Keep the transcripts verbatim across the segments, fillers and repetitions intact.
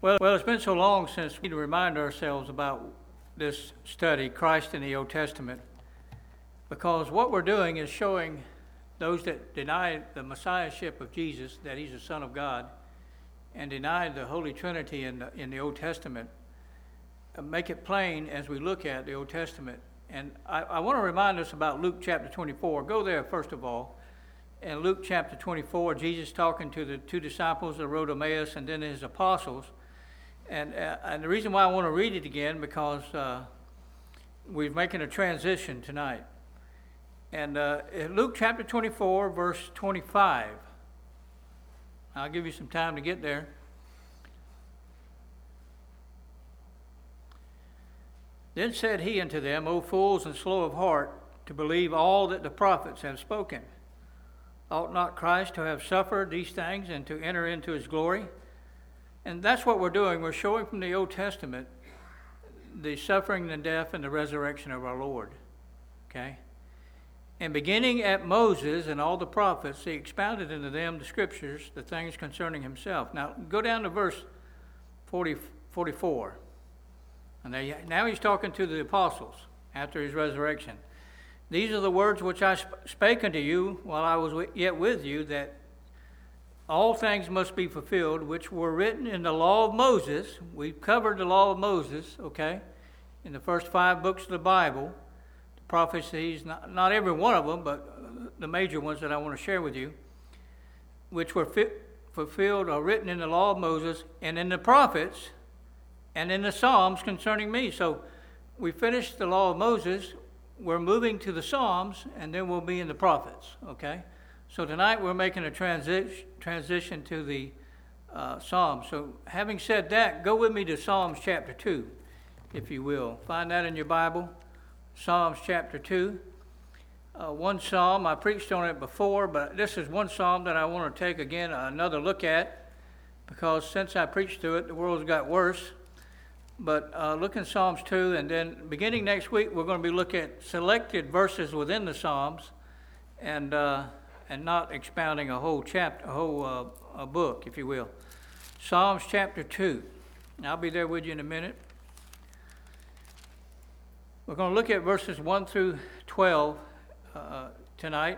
Well, well, it's been so long since we need to remind ourselves about this study, Christ in the Old Testament, because what we're doing is showing those that deny the Messiahship of Jesus, that he's the Son of God, and deny the Holy Trinity in the, in the Old Testament, uh, make it plain as we look at the Old Testament. And I, I want to remind us about Luke chapter twenty-four. Go there first of all. In Luke chapter twenty-four, Jesus talking to the two disciples of the road of Emmaus and then his apostles. And, uh, and the reason why I want to read it again, because uh, we're making a transition tonight. And uh, in Luke chapter twenty-four, verse twenty-five, I'll give you some time to get there. Then said he unto them, O fools and slow of heart, to believe all that the prophets have spoken. Ought not Christ to have suffered these things and to enter into his glory? And that's what we're doing. We're showing from the Old Testament the suffering, the death, and the resurrection of our Lord. Okay? And beginning at Moses and all the prophets, he expounded unto them the scriptures, the things concerning himself. Now, go down to verse forty, forty-four. And they, now he's talking to the apostles after his resurrection. These are the words which I spake unto you while I was yet with you, that all things must be fulfilled, which were written in the law of Moses. We've covered the law of Moses, okay, in the first five books of the Bible. The prophecies, not, not every one of them, but the major ones that I want to share with you, which were fit, fulfilled or written in the law of Moses and in the prophets and in the Psalms concerning me. So we finished the law of Moses. We're moving to the Psalms, and then we'll be in the prophets, okay? So tonight we're making a transi- transition to the uh, Psalms. So having said that, go with me to Psalms chapter two, if you will. Find that in your Bible, Psalms chapter two. Uh, one psalm, I preached on it before, but this is one psalm that I want to take again another look at, because since I preached to it, the world's got worse. But uh, look in Psalms two, and then beginning next week, we're going to be looking at selected verses within the Psalms, and uh, and not expounding a whole chapter, a whole uh, a book, if you will. Psalms chapter two. I'll be there with you in a minute. We're going to look at verses one through twelve uh, tonight,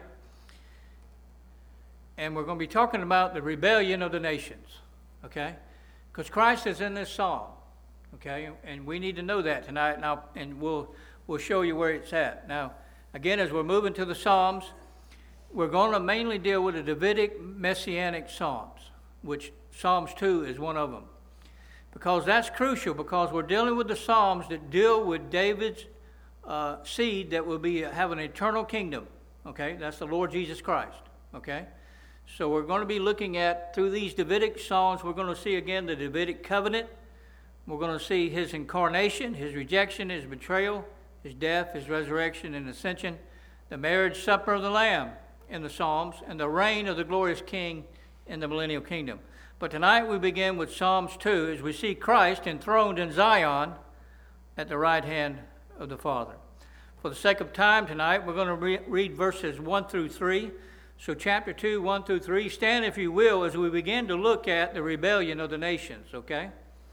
and we're going to be talking about the rebellion of the nations, okay? Because Christ is in this psalm. Okay, and we need to know that tonight, and, I'll, and we'll we'll show you where it's at. Now, again, as we're moving to the Psalms, we're going to mainly deal with the Davidic Messianic Psalms, which Psalms two is one of them. Because that's crucial, because we're dealing with the Psalms that deal with David's uh, seed that will be have an eternal kingdom. Okay, that's the Lord Jesus Christ. Okay, so we're going to be looking at, through these Davidic Psalms, we're going to see again the Davidic covenant. We're going to see his incarnation, his rejection, his betrayal, his death, his resurrection and ascension, the marriage supper of the Lamb in the Psalms, and the reign of the glorious King in the millennial kingdom. But tonight we begin with Psalms two as we see Christ enthroned in Zion at the right hand of the Father. For the sake of time tonight, we're going to re- read verses one through three. So chapter two, one through three. Stand, if you will, as we begin to look at the rebellion of the nations, okay?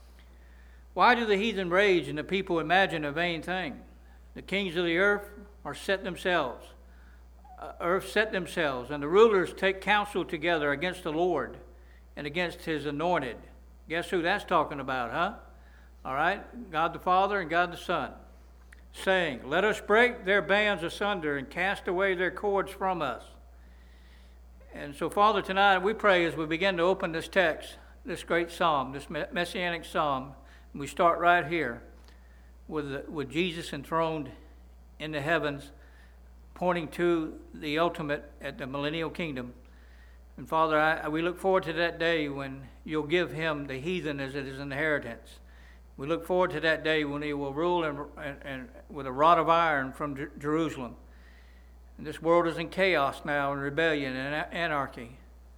Why do the heathen rage and the people imagine a vain thing? The kings of the earth are set themselves, uh, earth set themselves, and the rulers take counsel together against the Lord and against his anointed. Guess who that's talking about, huh? All right, God the Father and God the Son, saying, let us break their bands asunder and cast away their cords from us. And so, Father, tonight we pray as we begin to open this text, this great psalm, this messianic psalm. We start right here with, with Jesus enthroned in the heavens, pointing to the ultimate at the millennial kingdom. And Father, I, we look forward to that day when you'll give him the heathen as his inheritance. We look forward to that day when he will rule and, and, and with a rod of iron from Jer- Jerusalem. And this world is in chaos now, in rebellion and anarchy.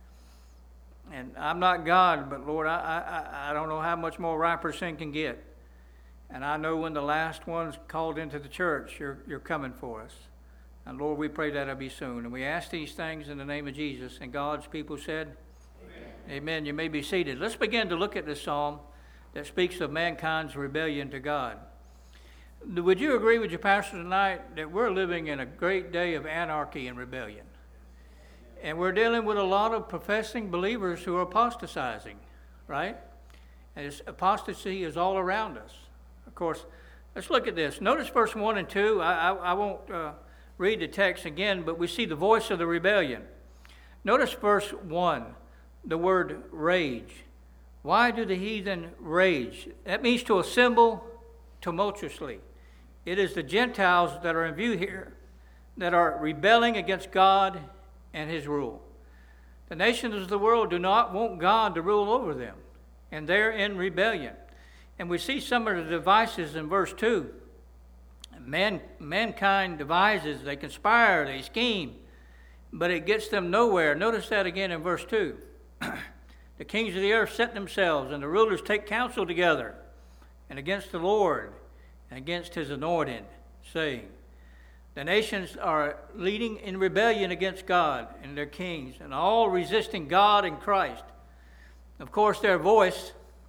And I'm not God, but Lord, I, I I don't know how much more riper sin can get. And I know when the last one's called into the church, you're you're coming for us. And Lord, we pray that it'll be soon. And we ask these things in the name of Jesus. And God's people said, Amen. Amen. You may be seated. Let's begin to look at this psalm. that speaks of mankind's rebellion to God. Would you agree with your pastor tonight that we're living in a great day of anarchy and rebellion? And we're dealing with a lot of professing believers who are apostatizing, right? And this apostasy is all around us. Of course, let's look at this. Notice verse one and two. I, I, I won't uh, read the text again, but we see the voice of the rebellion. Notice verse one, the word rage. Why do the heathen rage? That means to assemble tumultuously. It is the Gentiles that are in view here that are rebelling against God and his rule. The nations of the world do not want God to rule over them, and they're in rebellion. And we see some of the devices in verse two. Man, mankind devises, they conspire, they scheme, but it gets them nowhere. Notice that again in verse two. The kings of the earth set themselves, and the rulers take counsel together, and against the Lord, and against his anointed, saying, the nations are leading in rebellion against God and their kings, and all resisting God and Christ. Of course, their voice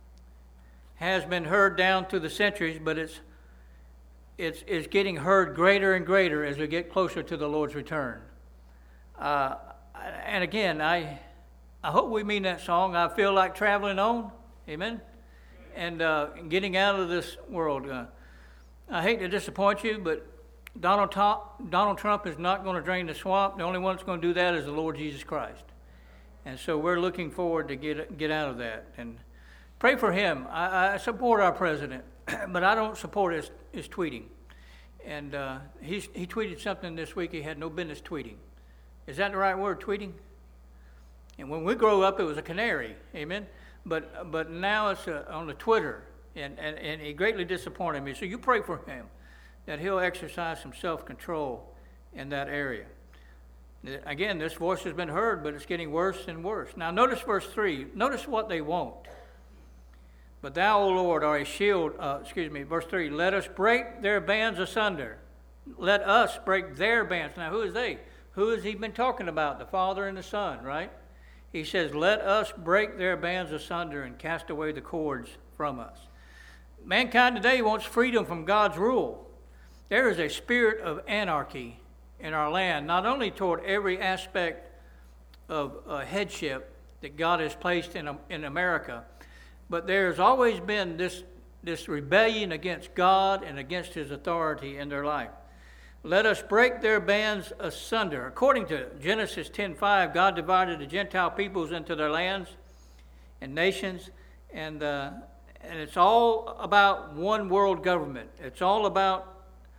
has been heard down through the centuries, but it's, it's, it's getting heard greater and greater as we get closer to the Lord's return. Uh, and again, I, I hope we mean that song, I feel like traveling on, amen, and uh, getting out of this world. Uh, I hate to disappoint you, but Donald, Trump, Donald Trump is not going to drain the swamp. The only one that's going to do that is the Lord Jesus Christ. And so we're looking forward to get get out of that. And pray for him. I, I support our president, but I don't support his, his tweeting. And uh, he's, he tweeted something this week he had no business tweeting. Is that the right word, tweeting? And when we grow up, it was a canary, amen? But but now it's uh, on the Twitter, and, and, and it greatly disappointed me. So you pray for him, that he'll exercise some self-control in that area. Again, this voice has been heard, but it's getting worse and worse. Now notice verse three. Notice what they want. But thou, O Lord, are a shield. Uh, excuse me, verse three. Let us break their bands asunder. Let us break their bands. Now who is they? Who has he been talking about? The Father and the Son, right? He says, let us break their bands asunder and cast away the cords from us. Mankind today wants freedom from God's rule. There is a spirit of anarchy in our land, not only toward every aspect of uh, headship that God has placed in, in America, but there's always been this, this rebellion against God and against his authority in their life. Let us break their bands asunder. According to Genesis ten five, God divided the Gentile peoples into their lands and nations, and, uh, and it's all about one world government. It's all about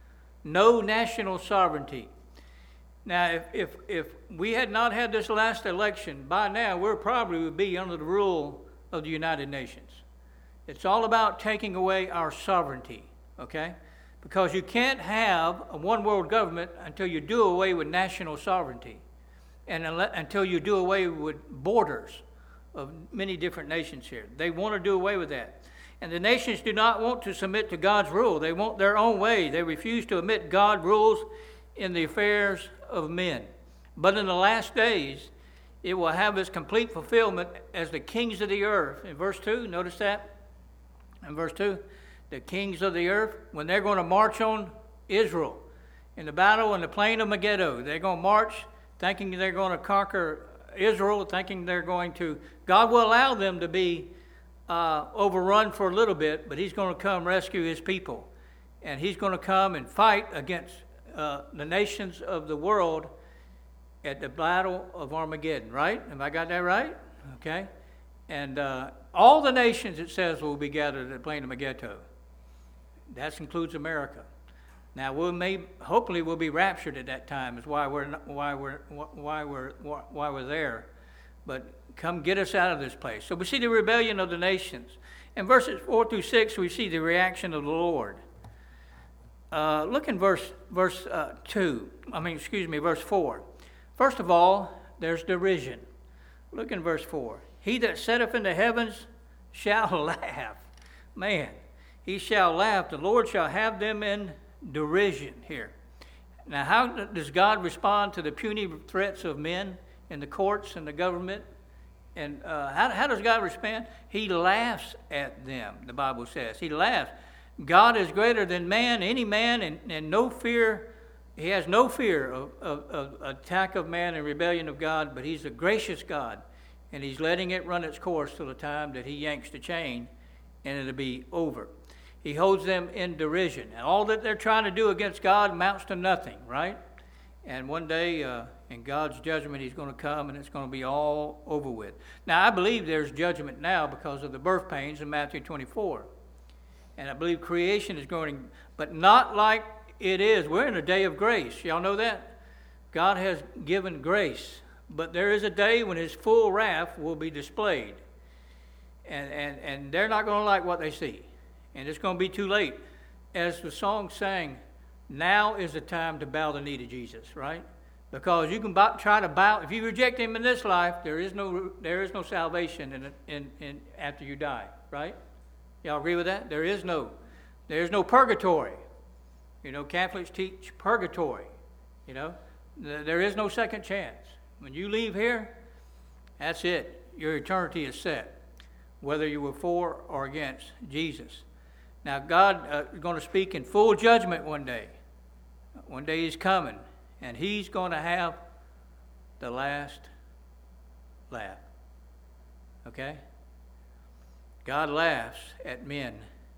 no national sovereignty. Now, if, if if we had not had this last election, by now we probably would be under the rule of the United Nations. It's all about taking away our sovereignty, okay? Because you can't have a one world government until you do away with national sovereignty, and until you do away with borders of many different nations here. They want to do away with that. And the nations do not want to submit to God's rule. They want their own way. They refuse to admit God rules in the affairs of men. But in the last days, it will have its complete fulfillment as the kings of the earth. In verse two, notice that? In verse two, the kings of the earth, when they're going to march on Israel in the battle in the plain of Megiddo, they're going to march thinking they're going to conquer Israel, thinking they're going to, God will allow them to be Uh, overrun for a little bit, but he's going to come rescue his people. And he's going to come and fight against uh, the nations of the world at the battle of Armageddon, right? Have I got that right? Okay. And uh, all the nations, it says, will be gathered at the plain of Megiddo. That includes America. Now, we'll may, hopefully we'll be raptured at that time, is why we're, not, why we're, why we're, why we're there. But come get us out of this place. So we see the rebellion of the nations. In verses four through six, we see the reaction of the Lord. Uh, look in verse verse uh, two. I mean, excuse me, verse four. First of all, there's derision. Look in verse four. He that setteth in the heavens shall laugh. Man, he shall laugh. The Lord shall have them in derision here. Now, how does God respond to the puny threats of men in the courts and the government and uh, how, how does God respond? He laughs at them, the Bible says. He laughs. God is greater than man, any man, and, and no fear. He has no fear of, of, of attack of man and rebellion of God, but he's a gracious God, and he's letting it run its course till the time that he yanks the chain, and it'll be over. He holds them in derision. And all that they're trying to do against God amounts to nothing, right? And one day, uh, in God's judgment, he's going to come, and it's going to be all over with. Now, I believe there's judgment now because of the birth pains in Matthew twenty-four. And I believe creation is going, but not like it is. We're in a day of grace. Y'all know that? God has given grace. But there is a day when his full wrath will be displayed. And, and, and they're not going to like what they see. And it's going to be too late. As the song sang, now is the time to bow the knee to Jesus, right? Because you can bow, try to bow. If you reject him in this life, there is no there is no salvation in, in, in after you die, right? Y'all agree with that? There is no, there is no purgatory. You know, Catholics teach purgatory. You know, there is no second chance. When you leave here, that's it. Your eternity is set, whether you were for or against Jesus. Now, God uh, is going to speak in full judgment one day. One day he's coming, and he's going to have the last laugh. Okay? God laughs at men.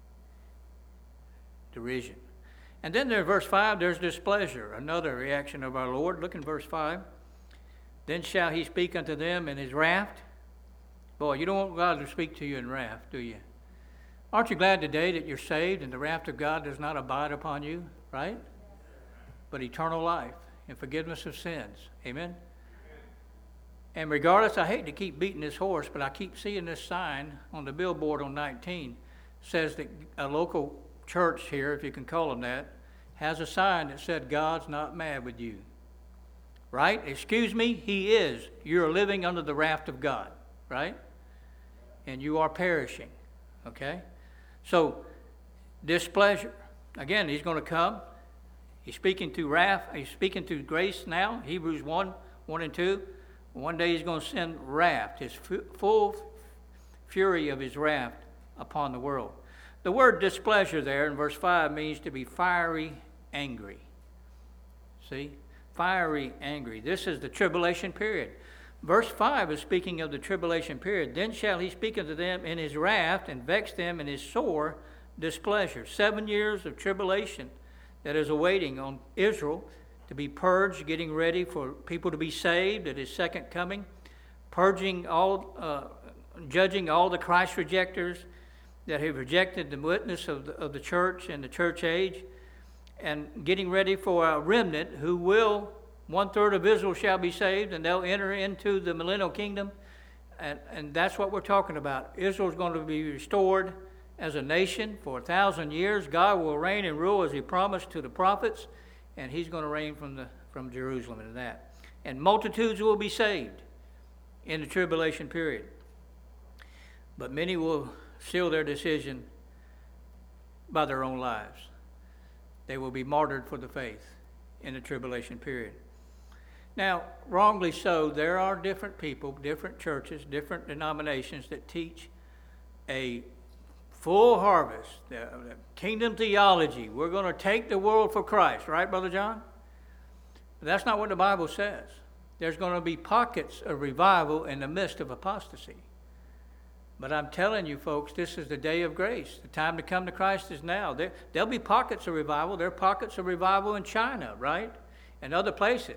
Derision. And then there, verse five, there's displeasure, another reaction of our Lord. Look in verse five. Then shall he speak unto them in his wrath. Boy, you don't want God to speak to you in wrath, do you? Aren't you glad today that you're saved and the wrath of God does not abide upon you, right? But eternal life and forgiveness of sins. Amen? And regardless, I hate to keep beating this horse, but I keep seeing this sign on the billboard on nineteen. Says that a local church here, if you can call them that, has a sign that said, God's not mad with you. Right? Excuse me, he is. You're living under the wrath of God, right? And you are perishing, okay? So, displeasure. Again, he's going to come. He's speaking to wrath. He's speaking to grace now. Hebrews one, one and two. One day he's going to send wrath, his fu- full fury of his wrath upon the world. The word displeasure there in verse five means to be fiery angry. See? Fiery angry. This is the tribulation period. Verse five is speaking of the tribulation period. Then shall he speak unto them in his wrath and vex them in his sore displeasure. Seven years of tribulation that is awaiting on Israel to be purged, getting ready for people to be saved at his second coming, purging all, uh, judging all the Christ rejectors that have rejected the witness of the, of the church and the church age, and getting ready for a remnant who will, one-third of Israel shall be saved, and they'll enter into the millennial kingdom. And, and that's what we're talking about. Israel's going to be restored as a nation for a thousand years. God will reign and rule as he promised to the prophets, and he's going to reign from the from Jerusalem and that. And multitudes will be saved in the tribulation period. But many will seal their decision by their own lives. They will be martyred for the faith in the tribulation period. Now, wrongly so, there are different people, different churches, different denominations that teach a full harvest, the, the kingdom theology. We're going to take the world for Christ, right, Brother John? But that's not what the Bible says. There's going to be pockets of revival in the midst of apostasy. But I'm telling you, folks, this is the day of grace. The time to come to Christ is now. There, there'll be pockets of revival. There are pockets of revival in China, right? And other places.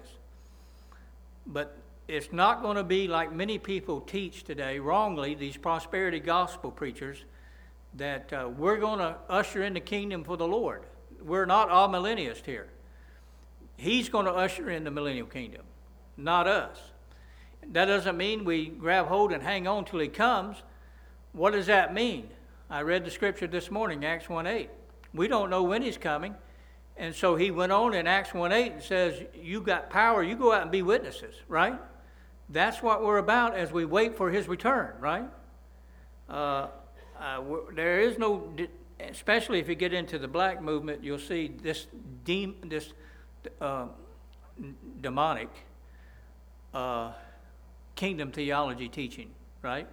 But it's not going to be like many people teach today, wrongly, these prosperity gospel preachers, that uh, we're going to usher in the kingdom for the Lord. We're not all millennialists here. He's going to usher in the millennial kingdom, not us. That doesn't mean we grab hold and hang on till he comes. What does that mean? I read the scripture this morning, Acts one eight. We don't know when he's coming. And so he went on in Acts one eight and says, you got power, you go out and be witnesses, right? That's what we're about as we wait for his return, right? Uh, uh, there is no, especially if you get into the black movement, you'll see this de- this uh, demonic uh, kingdom theology teaching. right?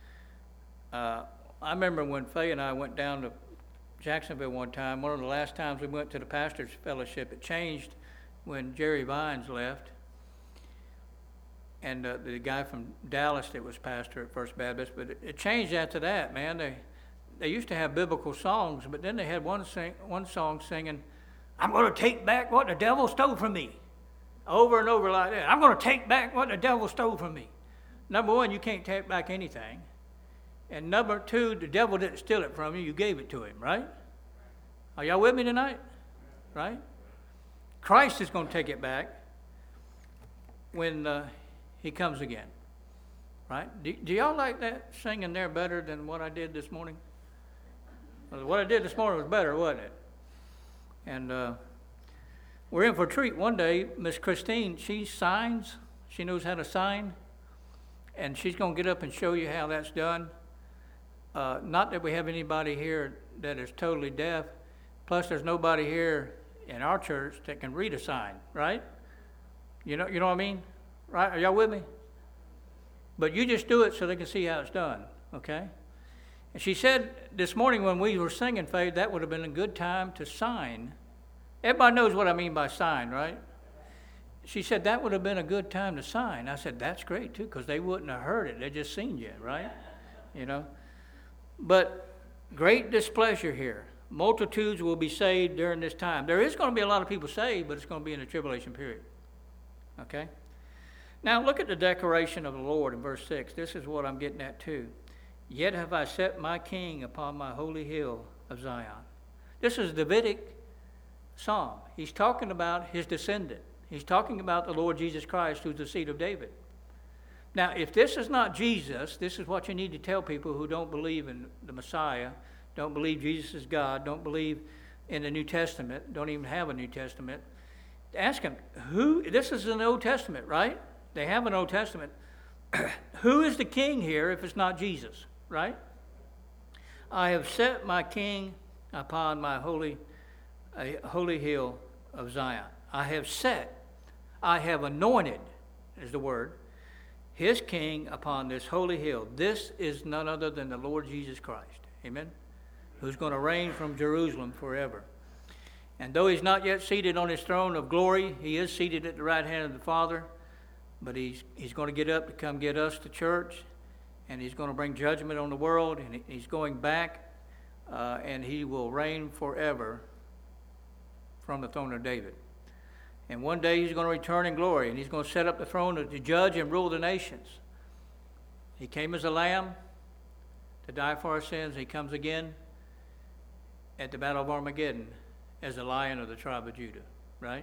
Uh, I remember when Faye and I went down to Jacksonville one time, one of the last times we went to the pastor's fellowship. It changed when Jerry Vines left. And uh, the guy from Dallas that was pastor at First Baptist, but it, it changed after that, man. They they used to have biblical songs, but then they had one sing, one song singing, "I'm going to take back what the devil stole from me," over and over like that. "I'm going to take back what the devil stole from me." Number one, you can't take back anything, and number two, the devil didn't steal it from you; you gave it to him, right? Are y'all with me tonight? Right? Christ is going to take it back when uh, he comes again, right? Do, do y'all like that singing there better than what I did this morning? Well, what I did this morning was better, wasn't it? And uh, we're in for a treat. One day, Miss Christine, she signs. She knows how to sign. And she's going to get up and show you how that's done. Uh, not that we have anybody here that is totally deaf. Plus, there's nobody here in our church that can read a sign, right? You know, you know what I mean? Right? Are y'all with me? But you just do it so they can see how it's done, okay? And she said this morning when we were singing, Faye, that would have been a good time to sign. Everybody knows what I mean by sign, right? She said that would have been a good time to sign. I said, that's great, too, because they wouldn't have heard it. They just seen you, right? You know? But great displeasure here. Multitudes will be saved during this time. There is going to be a lot of people saved, but it's going to be in the tribulation period, okay? Now, look at the declaration of the Lord in verse six. This is what I'm getting at, too. Yet have I set my king upon my holy hill of Zion. This is a Davidic psalm. He's talking about his descendant. He's talking about the Lord Jesus Christ, who's the seed of David. Now, if this is not Jesus, this is what you need to tell people who don't believe in the Messiah, don't believe Jesus is God, don't believe in the New Testament, don't even have a New Testament. Ask them, who, this is an Old Testament, right? They have an Old Testament. Who is the king here if it's not Jesus, right? I have set my king upon my holy, uh, holy hill of Zion. I have set, I have anointed, is the word, his king upon this holy hill. This is none other than the Lord Jesus Christ, amen, who's going to reign from Jerusalem forever. And though he's not yet seated on his throne of glory, he is seated at the right hand of the Father. But he's he's going to get up to come get us to church, and he's going to bring judgment on the world, and he's going back, uh, and he will reign forever from the throne of David. And one day he's going to return in glory, and he's going to set up the throne to judge and rule the nations. He came as a lamb to die for our sins. He comes again at the Battle of Armageddon as the Lion of the tribe of Judah, right?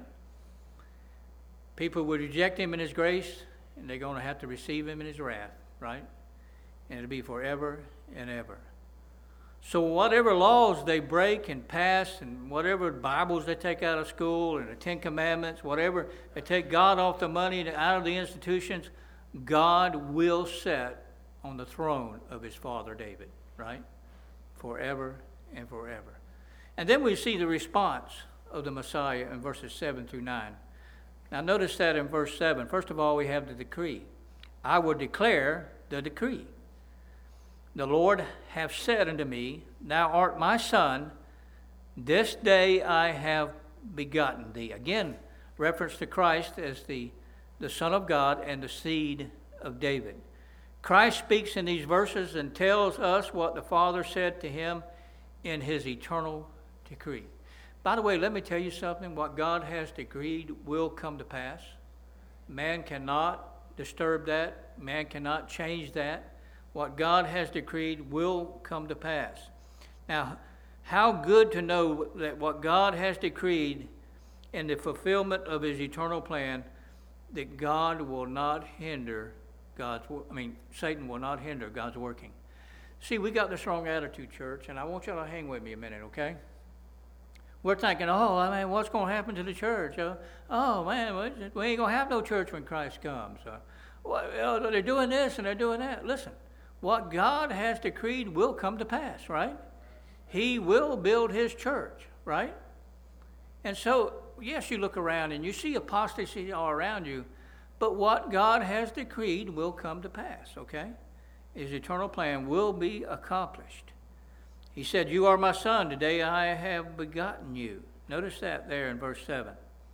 People would reject him in his grace, and they're going to have to receive him in his wrath, right? And it'll be forever and ever. So whatever laws they break and pass, and whatever Bibles they take out of school, and the Ten Commandments, whatever, they take God off the money and out of the institutions, God will set on the throne of his father David, right? Forever and forever. And then we see the response of the Messiah in verses seven through nine. Now notice that in verse seven. First of all, we have the decree. I will declare the decree. The Lord hath said unto me, Thou art my son, this day I have begotten thee. Again, reference to Christ as the, the Son of God and the seed of David. Christ speaks in these verses and tells us what the Father said to him in his eternal decree. By the way, let me tell you something. What God has decreed will come to pass. Man cannot disturb that. Man cannot change that. What God has decreed will come to pass. Now, how good to know that what God has decreed in the fulfillment of his eternal plan, that God will not hinder God's, I mean, Satan will not hinder God's working. See, we got this wrong attitude, church, and I want y'all to hang with me a minute, okay? We're thinking, oh, I mean, what's going to happen to the church? Uh, oh, man, we ain't going to have no church when Christ comes. Uh, well, they're doing this and they're doing that. Listen, what God has decreed will come to pass, right? He will build his church, right? And so, yes, you look around and you see apostasy all around you, but what God has decreed will come to pass, okay? his eternal plan will be accomplished. He said, "You are my son, today I have begotten you." Notice that there in verse seven.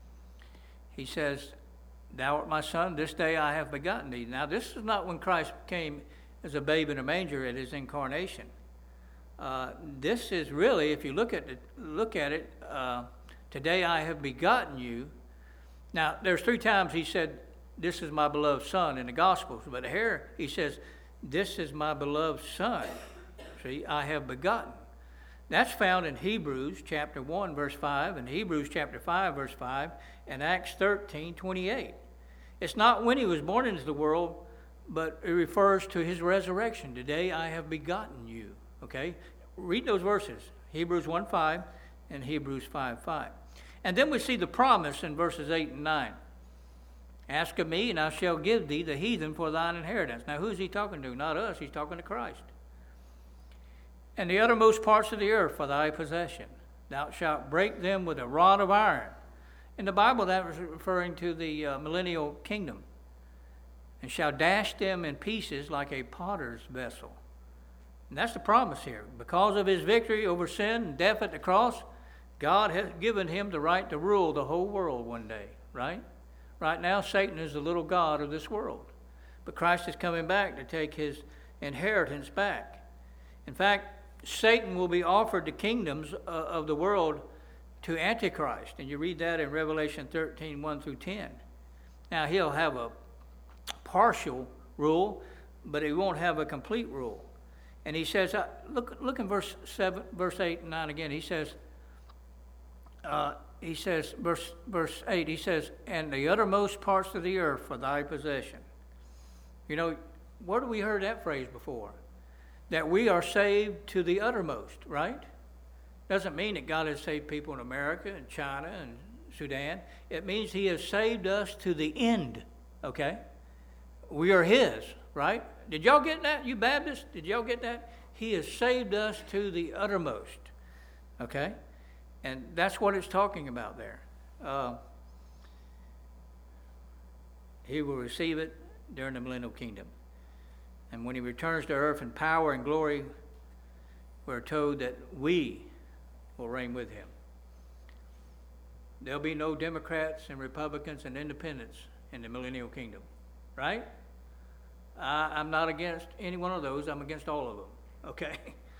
He says, "Thou art my son, this day I have begotten thee." Now, this is not when Christ came as a babe in a manger at his incarnation. Uh, this is really, if you look at it, look at it, uh, today I have begotten you. Now, there's three times he said, "This is my beloved son" in the Gospels, but here he says, "This is my beloved son." See, I have begotten. That's found in Hebrews chapter one, verse five, and Hebrews chapter five, verse five, and Acts thirteen, twenty-eight. It's not when he was born into the world, but it refers to his resurrection. "Today I have begotten you." Okay? Read those verses, Hebrews one five and Hebrews five five. And then we see the promise in verses eight and nine. "Ask of me, and I shall give thee the heathen for thine inheritance." Now, who's he talking to? Not us. He's talking to Christ. "And the uttermost parts of the earth for thy possession. Thou shalt break them with a rod of iron." In the Bible, that was referring to the uh, millennial kingdom. "And shall dash them in pieces like a potter's vessel." And that's the promise here. Because of his victory over sin and death at the cross, God has given him the right to rule the whole world one day, right? Right now, Satan is the little god of this world. But Christ is coming back to take his inheritance back. In fact, Satan will be offered the kingdoms uh, of the world to Antichrist. And you read that in Revelation thirteen, one through ten. Now, he'll have a partial rule, but he won't have a complete rule. And he says, uh, look, look in verse seven, verse eight and nine again. He says, uh, he says, verse verse eight. He says, "And the uttermost parts of the earth for thy possession." You know, where have we heard that phrase before? That we are saved to the uttermost, right? Doesn't mean that God has saved people in America and China and Sudan. It means he has saved us to the end. Okay, we are his, right? Did y'all get that, you Baptists? Did y'all get that? He has saved us to the uttermost. Okay? And that's what it's talking about there. Uh, he will receive it during the millennial kingdom. And when he returns to earth in power and glory, we're told that we will reign with him. There'll be no Democrats and Republicans and independents in the millennial kingdom. Right? I, I'm not against any one of those. I'm against all of them. Okay?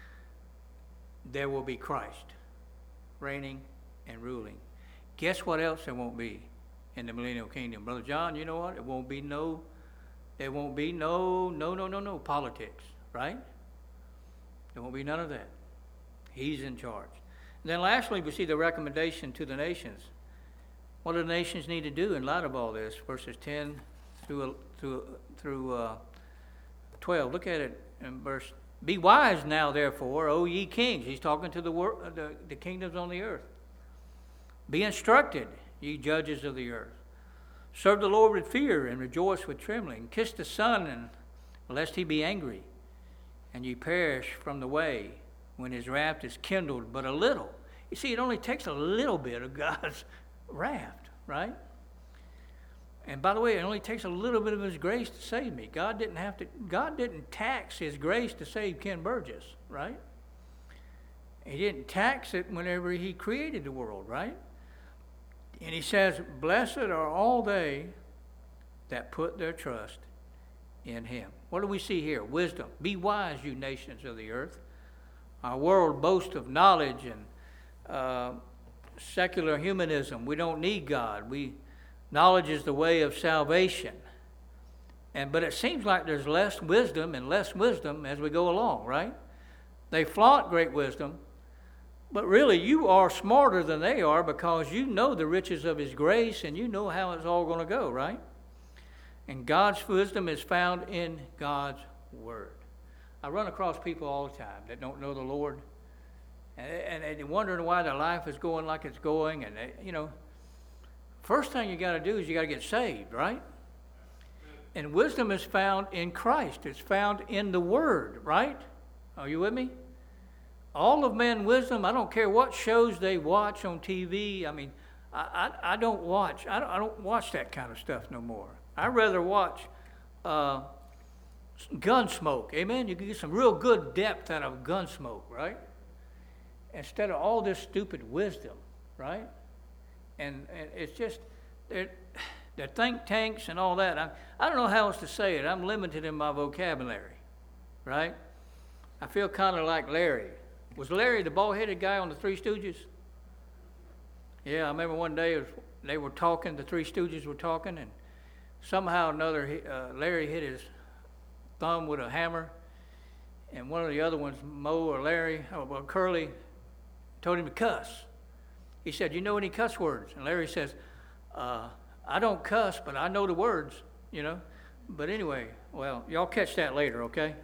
There will be Christ reigning and ruling. Guess what else there won't be in the millennial kingdom? Brother John, you know what? It won't be no, there won't be no, no, no, no, no politics. Right? There won't be none of that. He's in charge. And then lastly, we see the recommendation to the nations. What do the nations need to do in light of all this? Verses ten through through through uh, twelve. Look at it in verse. "Be wise now, therefore, O ye kings." He's talking to the, wor- the the kingdoms on the earth. "Be instructed, ye judges of the earth. Serve the Lord with fear and rejoice with trembling. Kiss the Son, and lest he be angry, and ye perish from the way when his wrath is kindled but a little." You see, it only takes a little bit of God's wrath, right? And by the way, it only takes a little bit of his grace to save me. God didn't have to, God didn't tax his grace to save Ken Burgess, right? He didn't tax it whenever he created the world, right? And he says, "Blessed are all they that put their trust in him." What do we see here? Wisdom. "Be wise, you nations of the earth." Our world boasts of knowledge and uh, secular humanism. We don't need God. We Knowledge is the way of salvation. And but it seems like there's less wisdom and less wisdom as we go along, right? They flaunt great wisdom, but really you are smarter than they are because you know the riches of his grace and you know how it's all going to go, right? And God's wisdom is found in God's word. I run across people all the time that don't know the Lord, and, and they're wondering why their life is going like it's going, and they, you know, first thing you got to do is you got to get saved, right? And wisdom is found in Christ. It's found in the Word, right? Are you with me? All of men's wisdom, I don't care what shows they watch on T V. I mean, I, I, I don't watch. I don't, I don't watch that kind of stuff no more. I'd rather watch uh, gun smoke. Amen? You can get some real good depth out of gun smoke, right? Instead of all this stupid wisdom, right? And, and it's just, they're, they're think tanks and all that. I, I don't know how else to say it. I'm limited in my vocabulary, right? I feel kind of like Larry. Was Larry the bald-headed guy on the Three Stooges? Yeah, I remember one day it was, they were talking, the Three Stooges were talking, and somehow or another, uh, Larry hit his thumb with a hammer, and one of the other ones, Mo or Larry, or well, Curly, told him to cuss. He said, "You know any cuss words?" And Larry says, uh, "I don't cuss, but I know the words, you know." But anyway, well, y'all catch that later, okay?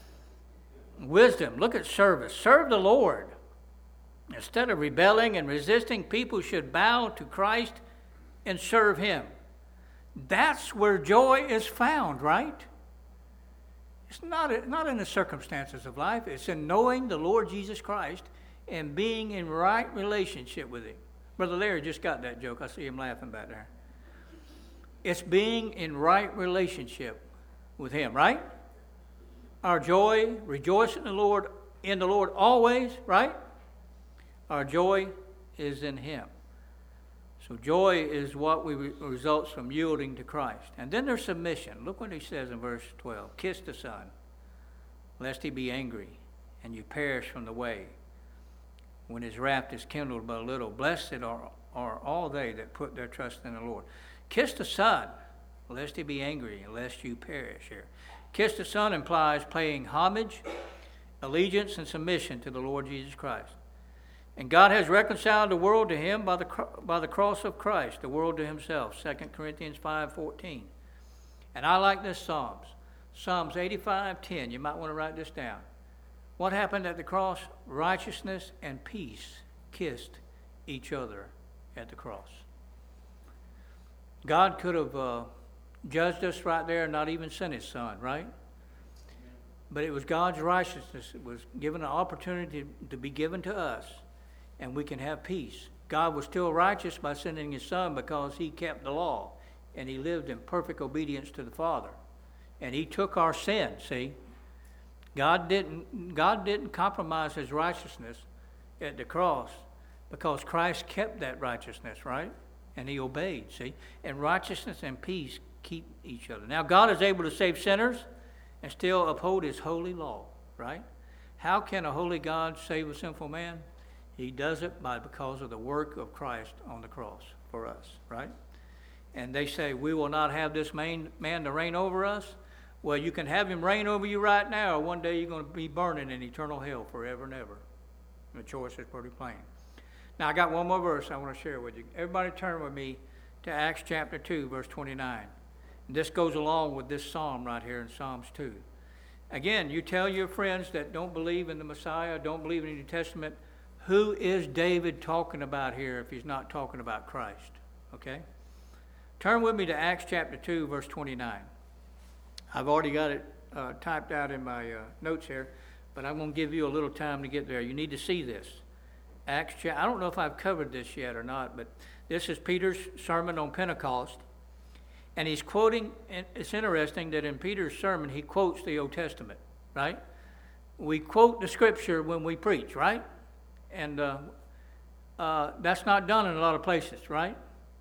Wisdom. Look at service. Serve the Lord. Instead of rebelling and resisting, people should bow to Christ and serve Him. That's where joy is found, right? It's not, not in the circumstances of life. It's in knowing the Lord Jesus Christ and being in right relationship with Him. Brother Larry just got that joke. I see him laughing back there. It's being in right relationship with Him, right? Our joy, rejoice in the Lord, in the Lord always, right? Our joy is in Him. So joy is what we re- results from yielding to Christ. And then there's submission. Look what He says in verse twelve. Kiss the Son, lest He be angry, and you perish from the way, when His wrath is kindled but a little. Blessed are, are all they that put their trust in the Lord. Kiss the Son, lest He be angry, and lest you perish here. Kiss the Son implies paying homage, allegiance, and submission to the Lord Jesus Christ. And God has reconciled the world to Him by the by the cross of Christ, the world to Himself, Second Corinthians five fourteen. And I like this Psalms. Psalms eighty-five ten. You might want to write this down. What happened at the cross? Righteousness and peace kissed each other at the cross. God could have uh, judged us right there and not even sent His Son, right? But it was God's righteousness that was given an opportunity to be given to us, and we can have peace. God was still righteous by sending His Son because He kept the law, and He lived in perfect obedience to the Father. And He took our sin, see? God didn't, God didn't compromise His righteousness at the cross because Christ kept that righteousness, right? And He obeyed, see? And righteousness and peace keep each other. Now, God is able to save sinners and still uphold His holy law, right? How can a holy God save a sinful man? He does it by because of the work of Christ on the cross for us, right? And they say, we will not have this man, man to reign over us. Well, you can have him reign over you right now, or one day you're going to be burning in eternal hell forever and ever. The choice is pretty plain. Now, I got one more verse I want to share with you. Everybody turn with me to Acts chapter two, verse twenty-nine. And this goes along with this psalm right here in Psalms two. Again, you tell your friends that don't believe in the Messiah, don't believe in the New Testament, who is David talking about here if he's not talking about Christ? Okay? Turn with me to Acts chapter two, verse twenty-nine. I've already got it uh, typed out in my uh, notes here, but I'm going to give you a little time to get there. You need to see this. Acts. I don't know if I've covered this yet or not, but this is Peter's sermon on Pentecost. And he's quoting, and it's interesting that in Peter's sermon, he quotes the Old Testament, right? We quote the Scripture when we preach, right? And uh, uh, that's not done in a lot of places, right?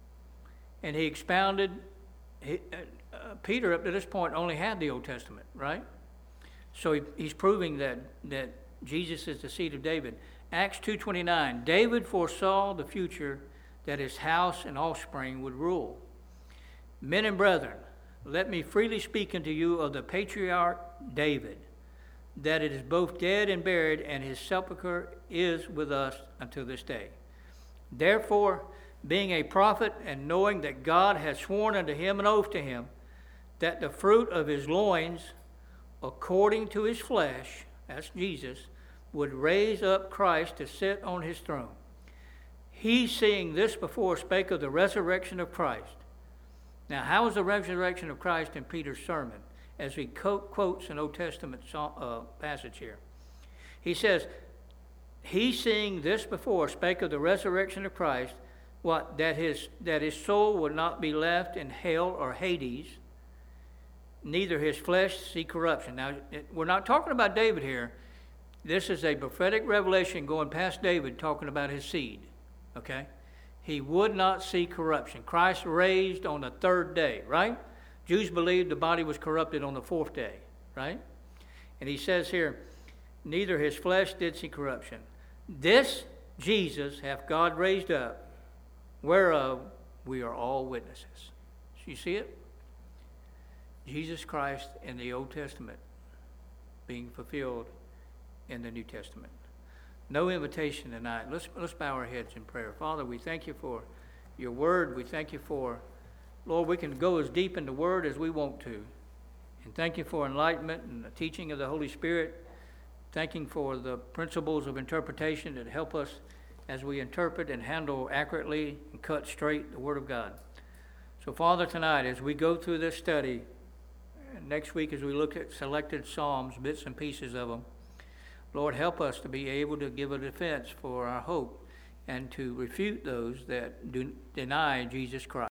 And he expounded, he, uh, uh, Peter up to this point only had the Old Testament, right? So he, he's proving that, that Jesus is the seed of David. Acts two twenty-nine, David foresaw the future that his house and offspring would rule. Men and brethren, let me freely speak unto you of the patriarch David, that it is both dead and buried, and his sepulchre is with us until this day. Therefore, being a prophet, and knowing that God had sworn unto him an oath to him, that the fruit of his loins, according to his flesh, that's Jesus, would raise up Christ to sit on his throne. He, seeing this before, spake of the resurrection of Christ. Now, how is the resurrection of Christ in Peter's sermon? As he quotes an Old Testament uh, passage here. He says, he seeing this before spake of the resurrection of Christ, what, that his, that his soul would not be left in hell or Hades, neither his flesh see corruption. Now, it, we're not talking about David here. This is a prophetic revelation going past David, talking about his seed. Okay? He would not see corruption. Christ raised on the third day, right? Jews believed the body was corrupted on the fourth day, right? And he says here, neither his flesh did see corruption. This Jesus hath God raised up, whereof we are all witnesses. So you see it? Jesus Christ in the Old Testament being fulfilled in the New Testament. No invitation tonight. Let's, let's bow our heads in prayer. Father, we thank you for your word. We thank you for, Lord, we can go as deep in the word as we want to. And thank you for enlightenment and the teaching of the Holy Spirit. Thanking for the principles of interpretation that help us as we interpret and handle accurately and cut straight the Word of God. So, Father, tonight as we go through this study, and next week as we look at selected Psalms, bits and pieces of them, Lord, help us to be able to give a defense for our hope and to refute those that do deny Jesus Christ.